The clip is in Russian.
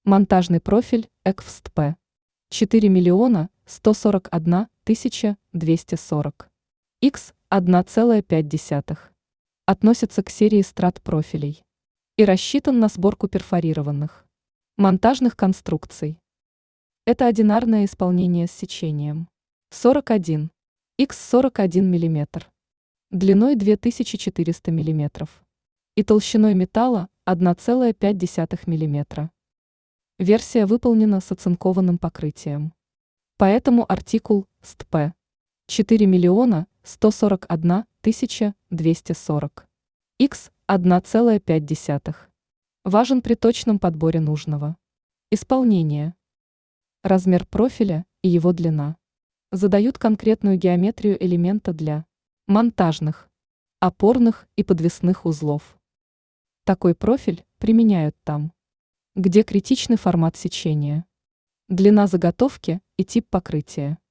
Монтажный профиль ЭКВСТП. 4 миллиона 141 тысяча 240. Х 1,5. Относится к серии страт-профилей и рассчитан на сборку перфорированных монтажных конструкций. Это одинарное исполнение с сечением 41 х 41 мм, длиной 2400 мм и толщиной металла 1,5 мм. Версия выполнена с оцинкованным покрытием. Поэтому артикул СТП 4 миллиона 141 тысяча 240. Х 1,5. Важен при точном подборе нужного исполнения. Размер профиля и его длина задают конкретную геометрию элемента для монтажных, опорных и подвесных узлов. Такой профиль применяют там, где критичный формат сечения, длина заготовки и тип покрытия.